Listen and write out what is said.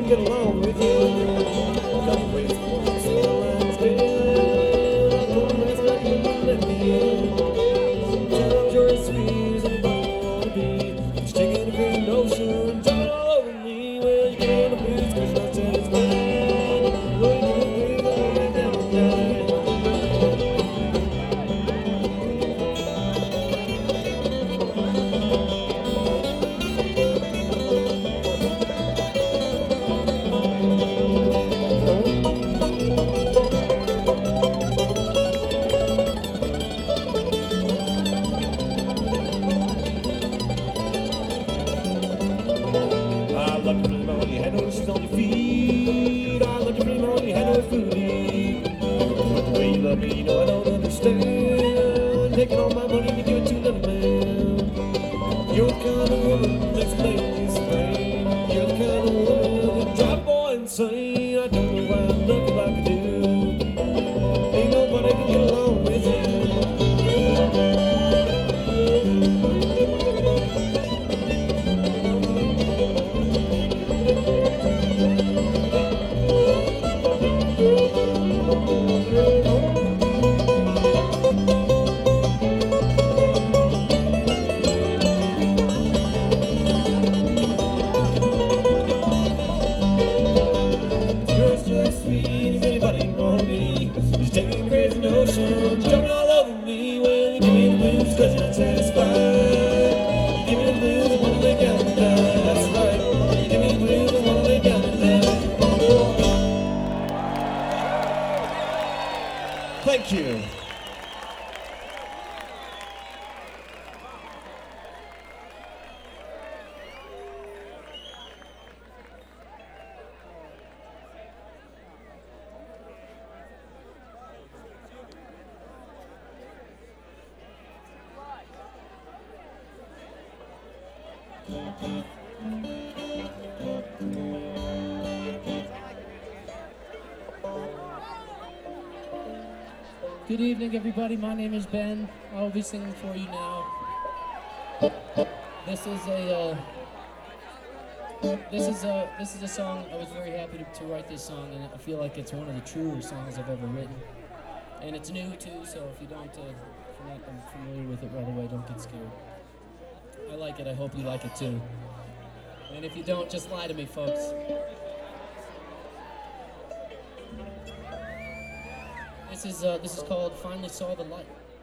get along with you. Got the ways for the single lines dead. I don't rest like you let me in. Sometimes you're as sweet as anybody wanna be. But you're taking a crazy notion, jumping all over me. Well, you get on the blues 'cause you're not satisfied. Well, you can't breathe all the way down the night. I love you really when you had no shoes on your feet. I love you really when you had no food to eat. But the way you love me, you know I don't understand. Taking all my money to give it to another man. You're the kind of woman that's playing this thing. You're the kind of woman that drive a boy insane. I don't know why I love you like I do. Ain't nobody can get along with you. You're so sweet, if anybody wrong me. Just taking a crazy notion, jumping all over me. Well, you give me the blues 'cause you're not satisfied. You give me the blues, I wanna lay down and die. That's right. You give me the blues, I wanna lay down and die. Thank you. Good evening, everybody. My name is Ben. I'll be singing for you now. This is a song. I was very happy to write this song, and I feel like it's one of the truer songs I've ever written. And it's new too, so if you're not familiar with it right away, don't get scared. I like it. I hope you like it too. And if you don't, just lie to me, folks. This is called "Finally Saw the Light."